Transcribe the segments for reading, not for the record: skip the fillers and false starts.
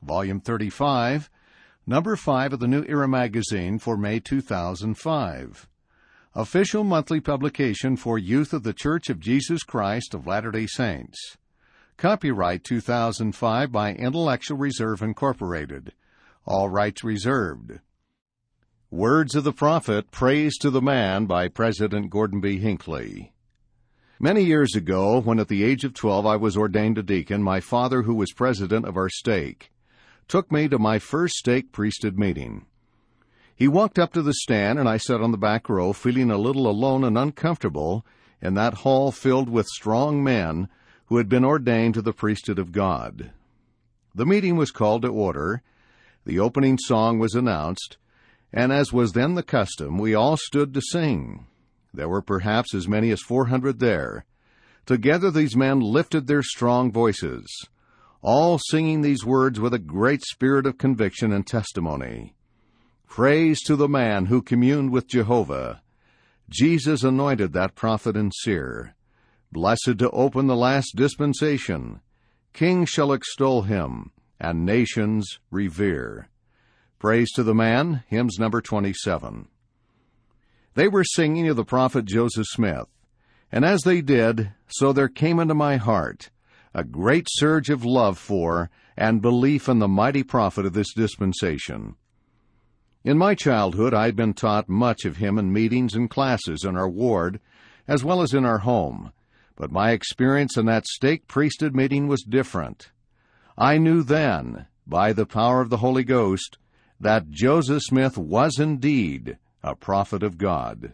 Volume 35, Number 5 of the New Era magazine for May 2005. Official monthly publication for Youth of the Church of Jesus Christ of Latter-day Saints. Copyright 2005 by Intellectual Reserve Incorporated. All rights reserved. Words of the Prophet, Praise to the Man by President Gordon B. Hinckley. Many years ago, when at the age of 12 I was ordained a deacon, my father, who was president of our stake, took me to my first stake priesthood meeting. He walked up to the stand, and I sat on the back row, feeling a little alone and uncomfortable in that hall filled with strong men who had been ordained to the priesthood of God. The meeting was called to order, the opening song was announced, and as was then the custom, we all stood to sing. There were perhaps as many as 400 there. Together these men lifted their strong voices, all singing these words with a great spirit of conviction and testimony. Praise to the man who communed with Jehovah. Jesus anointed that prophet and seer. Blessed to open the last dispensation. Kings shall extol him, and nations revere. Praise to the man, hymns number 27. They were singing of the prophet Joseph Smith, and as they did, so there came into my heart a great surge of love for and belief in the mighty prophet of this dispensation. In my childhood, I had been taught much of him in meetings and classes in our ward, as well as in our home, but my experience in that stake priesthood meeting was different. I knew then, by the power of the Holy Ghost, that Joseph Smith was indeed a prophet of God.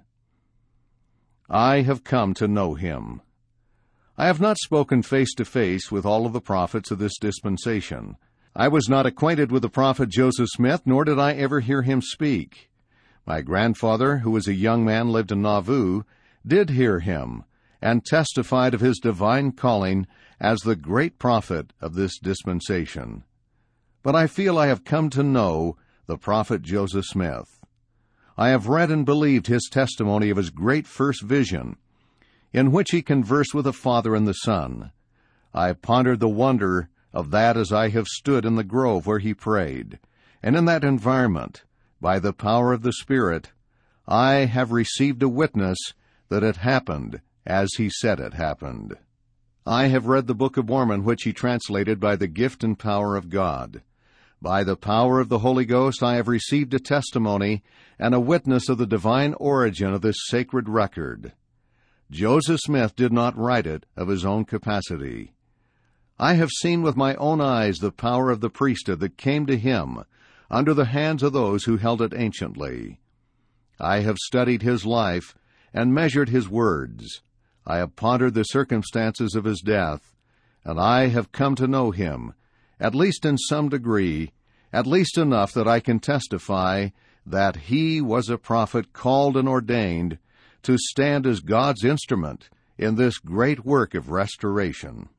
I have come to know him. I have not spoken face to face with all of the prophets of this dispensation. I was not acquainted with the prophet Joseph Smith, nor did I ever hear him speak. My grandfather, who was a young man, lived in Nauvoo, did hear him, and testified of his divine calling as the great prophet of this dispensation. But I feel I have come to know the prophet Joseph Smith. I have read and believed his testimony of his great first vision, in which he conversed with the Father and the Son. I have pondered the wonder of that as I have stood in the grove where he prayed, and in that environment, by the power of the Spirit, I have received a witness that it happened as he said it happened. I have read the Book of Mormon, which he translated by the gift and power of God. By the power of the Holy Ghost, I have received a testimony and a witness of the divine origin of this sacred record. Joseph Smith did not write it of his own capacity. I have seen with my own eyes the power of the priesthood that came to him under the hands of those who held it anciently. I have studied his life and measured his words. I have pondered the circumstances of his death, and I have come to know him, at least in some degree, at least enough that I can testify that he was a prophet called and ordained to stand as God's instrument in this great work of restoration.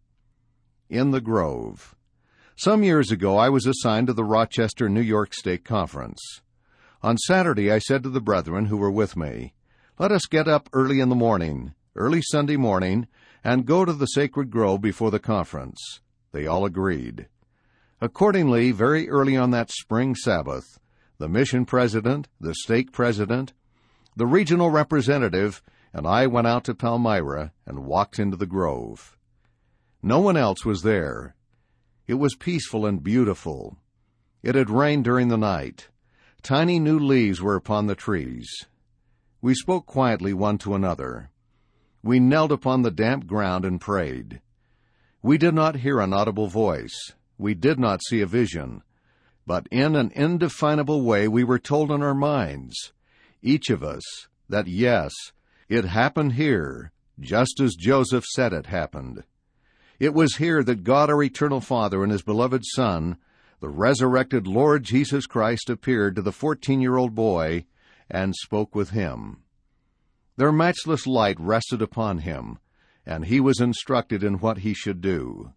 In the Grove. Some years ago I was assigned to the Rochester, New York Stake Conference. On Saturday I said to the brethren who were with me, "Let us get up early in the morning, early Sunday morning, and go to the sacred grove before the conference." They all agreed. Accordingly, very early on that spring Sabbath, the mission president, the stake president, the regional representative, and I went out to Palmyra and walked into the grove. No one else was there. It was peaceful and beautiful. It had rained during the night. Tiny new leaves were upon the trees. We spoke quietly one to another. We knelt upon the damp ground and prayed. We did not hear an audible voice. We did not see a vision. But in an indefinable way we were told in our minds, each of us, that yes, it happened here, just as Joseph said it happened. It was here that God our eternal Father and his beloved Son, the resurrected Lord Jesus Christ, appeared to the 14-year-old boy and spoke with him. Their matchless light rested upon him, and he was instructed in what he should do.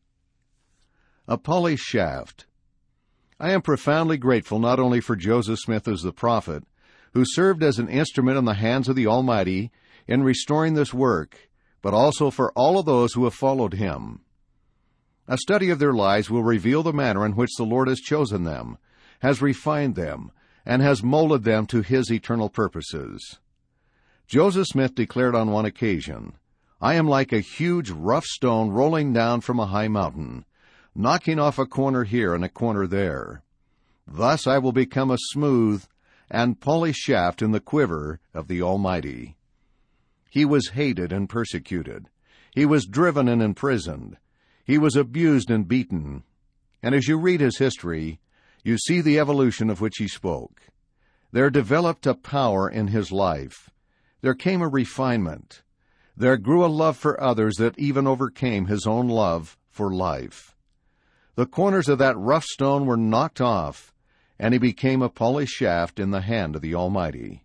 A polished shaft. I am profoundly grateful not only for Joseph Smith as the prophet, who served as an instrument in the hands of the Almighty in restoring this work, but also for all of those who have followed him. A study of their lives will reveal the manner in which the Lord has chosen them, has refined them, and has molded them to His eternal purposes. Joseph Smith declared on one occasion, "I am like a huge rough stone rolling down from a high mountain, knocking off a corner here and a corner there. Thus I will become a smooth and polished shaft in the quiver of the Almighty." He was hated and persecuted. He was driven and imprisoned. He was abused and beaten. And as you read his history, you see the evolution of which he spoke. There developed a power in his life. There came a refinement. There grew a love for others that even overcame his own love for life. The corners of that rough stone were knocked off, and he became a polished shaft in the hand of the Almighty.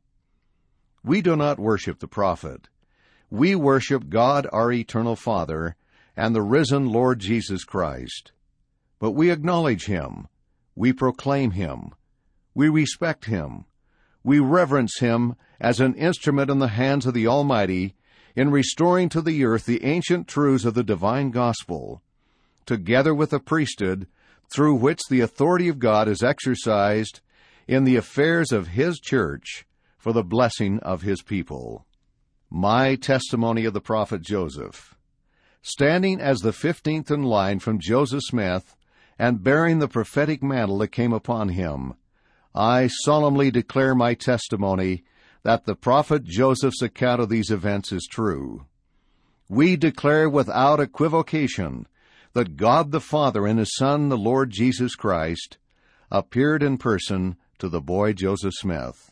We do not worship the prophet. We worship God, our eternal Father, and the risen Lord Jesus Christ. But we acknowledge Him. We proclaim Him. We respect Him. We reverence Him as an instrument in the hands of the Almighty in restoring to the earth the ancient truths of the divine gospel, together with the priesthood through which the authority of God is exercised in the affairs of His church for the blessing of His people. My testimony of the prophet Joseph. Standing as the 15th in line from Joseph Smith and bearing the prophetic mantle that came upon him, I solemnly declare my testimony that the prophet Joseph's account of these events is true. We declare without equivocation that God the Father and His Son, the Lord Jesus Christ, appeared in person to the boy Joseph Smith.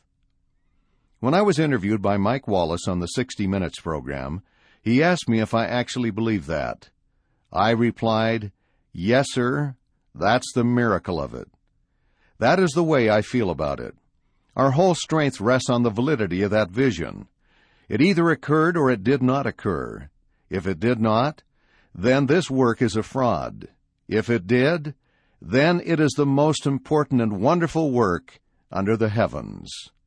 When I was interviewed by Mike Wallace on the 60 Minutes program, he asked me if I actually believe that. I replied, "Yes, sir, that's the miracle of it." That is the way I feel about it. Our whole strength rests on the validity of that vision. It either occurred or it did not occur. If it did not, then this work is a fraud. If it did, then it is the most important and wonderful work under the heavens.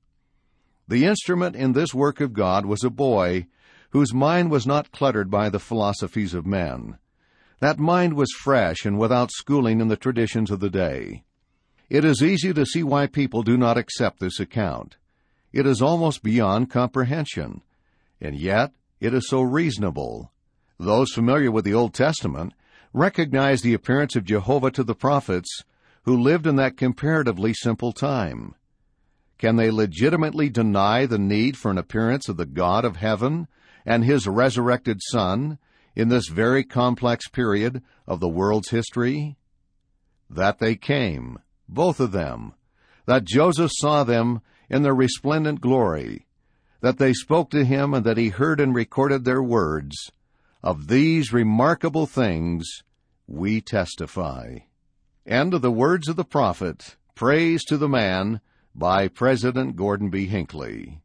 The instrument in this work of God was a boy whose mind was not cluttered by the philosophies of men. That mind was fresh and without schooling in the traditions of the day. It is easy to see why people do not accept this account. It is almost beyond comprehension, and yet it is so reasonable. Those familiar with the Old Testament recognize the appearance of Jehovah to the prophets who lived in that comparatively simple time. Can they legitimately deny the need for an appearance of the God of heaven and His resurrected Son in this very complex period of the world's history? That they came, both of them, that Joseph saw them in their resplendent glory, that they spoke to him and that he heard and recorded their words. Of these remarkable things we testify. End of the words of the prophet, Praise to the Man, by President Gordon B. Hinckley.